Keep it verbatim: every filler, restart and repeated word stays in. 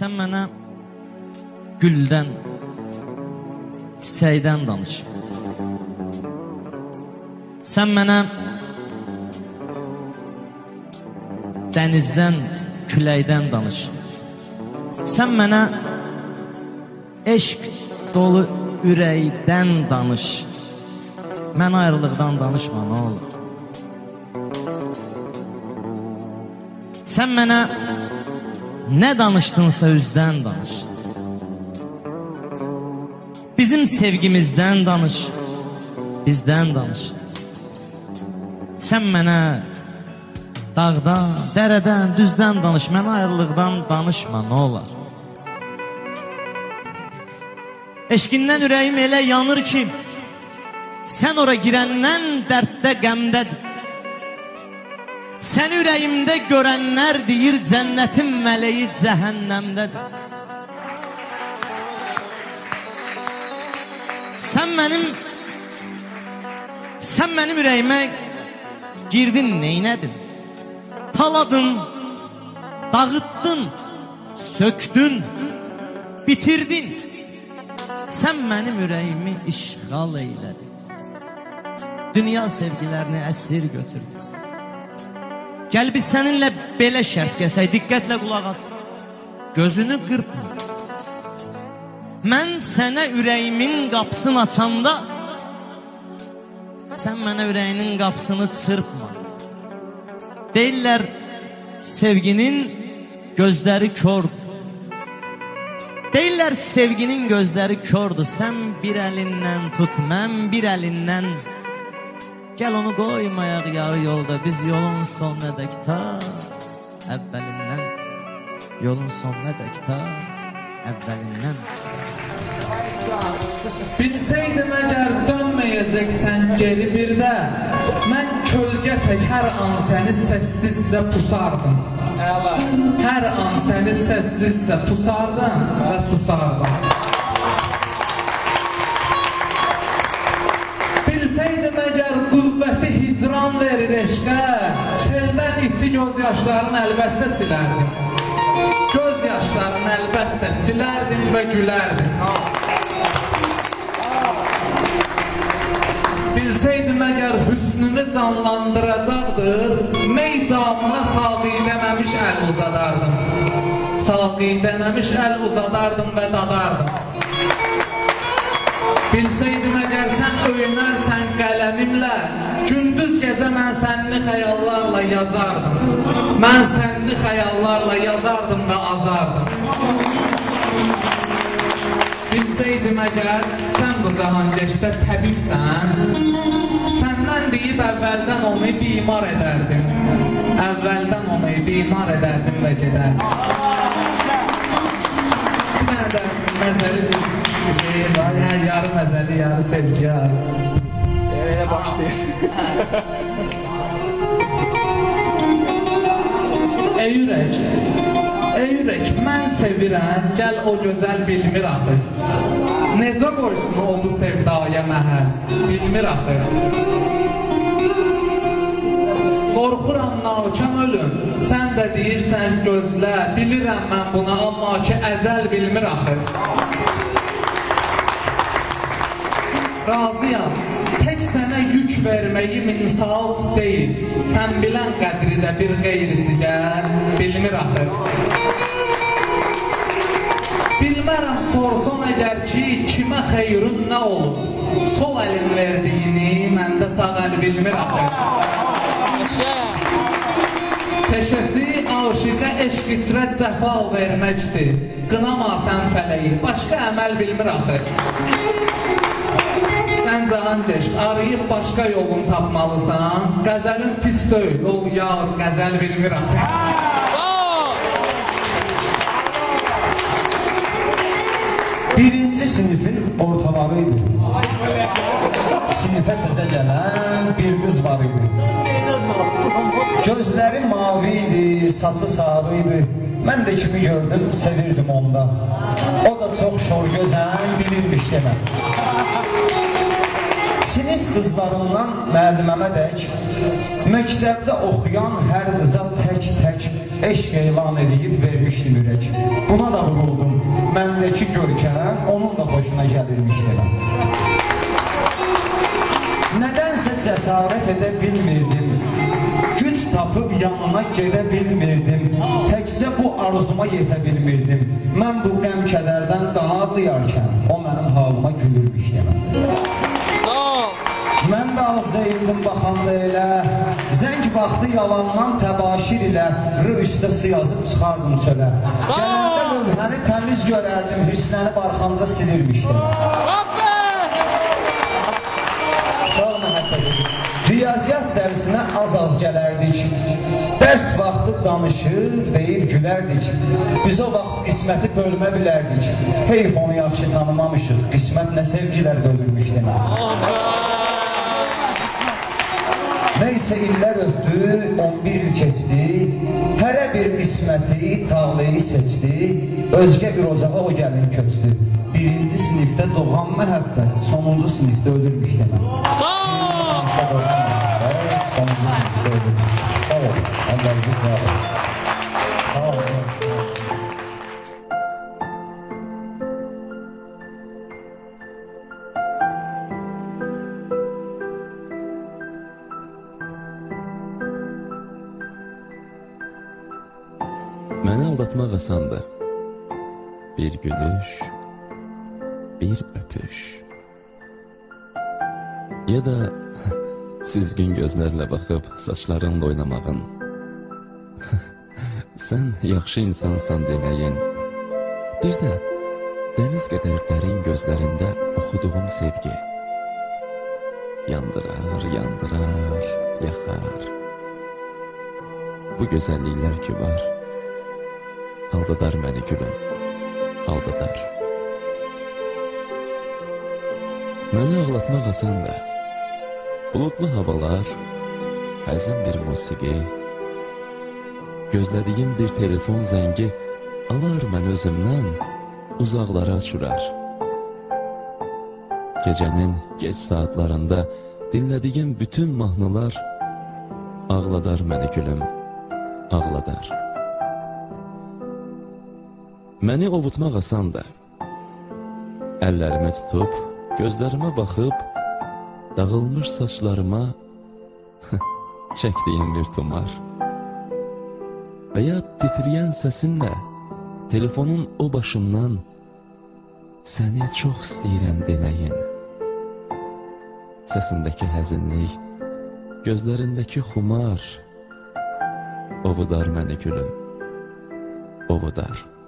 Sən mənə güldən, çiçəkdən danış. Sən mənə dənizdən, küləkdən danış. Sən mənə eşq dolu ürəkdən danış. Mən ayrılıqdan danışma, nə olur? Sən mənə nə danışdınsa üzdən danış. Bizim sevgimizdən danış, bizdən danış. Sən mənə dağdan, dərədən, düzdən danış. Mən ayrılıqdan danışma, nə olar? Eşqindən ürəyim elə yanır ki, sən ora girəndən dərddə, qəmdədir. Sən ürəyimdə görənlər deyir, cənnətin mələyi cəhənnəmdədir. Sən mənim, sən mənim ürəyimə girdin, neynədin? Taladın, dağıtdın, söktün, bitirdin. Sən mənim ürəyimi işğal eylədin. Dünya sevgilərini əsir götürdün. Gəl biz səninlə belə şərt qəsək, diqqətlə qulaq as, gözünü qırpma. Mən sənə ürəyimin qapısını açanda, sən mənə ürəyinin qapısını çırpma. Deyirlər, sevginin gözləri kördür. Deyirlər, sevginin gözləri kördür. Sən bir əlindən tut, mən bir əlindən. Gəl onu qoymayaq yarı yolda, biz yolun sonunadək ta əvvəlindən. Yolun sonunadək ta əvvəlindən. Bilsəydim əgər dönməyəcəksən geri birdə, mən kölgə tək hər an səni səssizcə pusardım. Hər an səni səssizcə pusardım və susardım. Bilsəydim əgər qüvvəti hicran verir eşqə, seldən iti göz yaşlarını əlbəttə silərdim. Göz yaşlarını əlbəttə silərdim və gülərdim. Bilsəydim əgər hüsnünü canlandıracaqdır, mey camına saqi deməmiş əl uzadardım. Saqi deməmiş əl uzadardım və dadardım. Bilsəydim əgər sən öyünərsən qələmimlə, gündüz gecə mən sənli xəyallarla yazardım. Mən sənli xəyallarla yazardım və azardım. Bilsəydim əgər sən bu cahangeşdə təbibsən, səndən deyib əvvəldən onu bimar edərdim. Əvvəldən onu bimar edərdim və gedərdim. Bir dənə də məzəli bir şey var, yəni yarı məzəli, yarı sevgi var. Elə başlayır. Ey ürək, ey ürək, mən sevirəm, gəl o gözəl bilmir axı. Necə qoysun o bu sevdaya məhəl, bilmir axı. Qorxuram nakam ölüm, sən də deyirsən gözlə, bilirəm mən buna, amma ki əcəl bilmir axı. Razıyam, tək sənə yük verməyim insaf deyil. Sən bilən qədridə bir qeyrisi gəl, bilmir axı. Bilmərəm sorsan əgər ki, kimə xeyrun nə olub? Sol əlin verdiyini, məndə sağ əl bilmir axı. Peşəsi aşiqə eşq içrə cəfa verməkdir. Qınama sən fələyi, başqa əməl bilmir axı. Sən cahan geçd, arayıb başqa yolun tapmalısan. Qəzəlin pis deyil, ol yar, qəzəl bilmir axı. Birinci sinifin ortalarıydı. Sinifə təzə gələn bir qız var idi. Gözləri mavi idi, saçı sarı idi. Mən də kimi gördüm, sevirdim onda. O da çox şor gözən, bilirmiş demə. Sinif qızlarından müəlliməmə dək, məktəbdə oxuyan hər qıza tək-tək eşq elan edib vermişdim ürək. Buna da vuruldum, məndəki görkəm onun da xoşuna gəlirmiş deməm. Nədənsə cəsarət edə bilmirdim, güc tapıb yanına gedə bilmirdim, təkcə bu arzuma yetə bilmirdim. Mən bu qəm-kədərdən qanadlayarkən, o mənim halıma gülürmüş deməm. Mən də az deyildim baxanda elə, zəng vaxtı yalandan təbaşir ilə rı üstə yazıb çıxardım çölə. Gələndə lövhəni təmiz görərdim, hüsnəni barxanca silirmişdim. Sağ məhəbbət edir. Riyaziyyat dərsinə az-az gələrdik, dərs vaxtı danışır, deyib gülərdik. Biz o vaxt qisməti bölmə bilərdik, heyf onu yaxşı tanımamışıq, qismət nə sevgilər bölünmüş demək. Neysə illər ötdü, on bir il keçdi, hərə bir qisməti, tağlayı seçdi, özgə bir ocağa o gəlin köçdü. Birinci sinifdə doğan məhəbbət, sonuncu sinifdə ölürmüş demək. Sağ ol! Sonuncu sinifdə ölürmüş. Sağ ol, əlləriniz var olsun. Sağ ol. Məni aldatmaq asandır. Bir gülüş, bir öpüş. Ya da süzgün gözlərlə baxıb saçlarınla oynamağın. Sən yaxşı insansan deməyin. Bir də dəniz qədər dərin gözlərində oxuduğum sevgi. Yandırar, yandırar, yaxar. Bu gözəlliklər ki var, aldadar məni gülüm, aldadar. Məni ağlatmaq asandır. Bulutlu havalar, həzin bir musiqi, gözlədiyim bir telefon zəngi alar mən özümdən, uzaqlara uçurar. Gecənin geç saatlarında dinlədiyim bütün mahnılar ağladar məni gülüm, ağladar. Məni ovutmaq asandır. Əllərimi tutub, gözlərimə baxıb, dağılmış saçlarıma çəkdiyim bir tumar. Və ya titriyən səsinlə telefonun o başından səni çox istəyirəm deməyin. Səsindəki həzinlik, gözlərindəki xumar ovudar məni gülüm, ovudar.